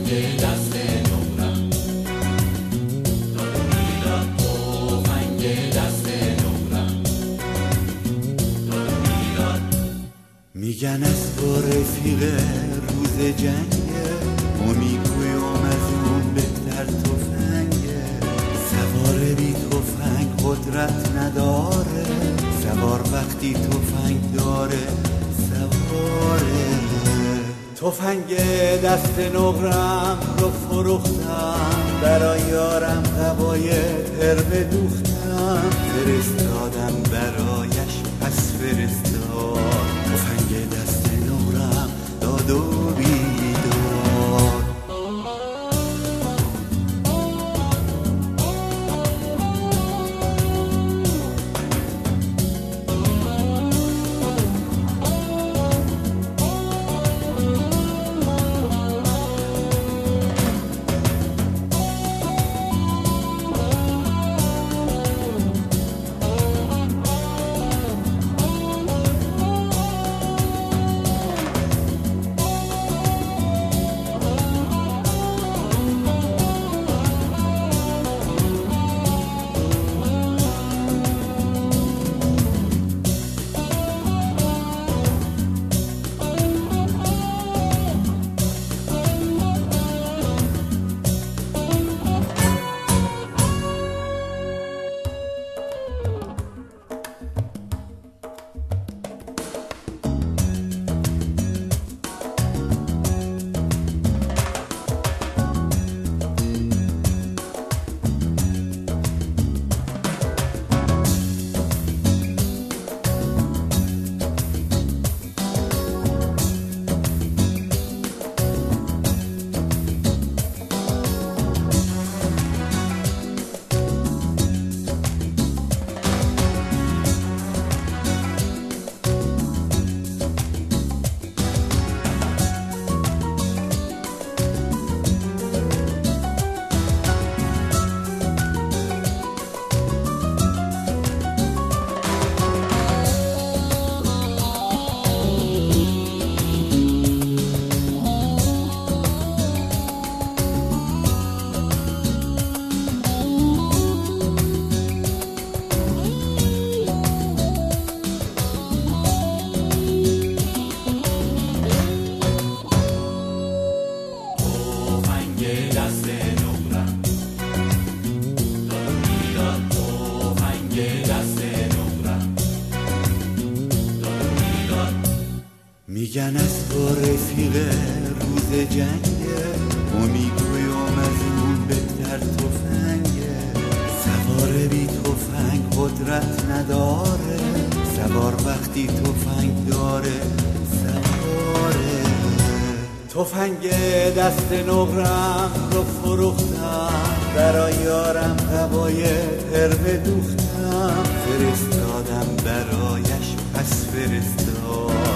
دست نورم، داد و بیداد تفنگ دست نورم، داد و بیداد. میگن از با رفیق روز جنگه، ما میگویم از اون بهتر تفنگه. سوار بی تفنگ قدرت نداره، سوار وقتی تفنگ داره سواره. تفنگ دست نقرم رو فروختم، برای یارم قبایل هربه دوختم. فرستادم برایش پس فرستاد، تفنگ دست نقرم داد و بیداد. میگن از با رفیق روز جنگه، ما میگویم از اون بهتر تفنگه. سوار بی تفنگ قدرت نداره، سوار وقتی تفنگ داره سواره. تفنگ دست نقرم رو فروختم، برای یارم قبایل هربه دوختم. فرستادم برایش پس فرستاد،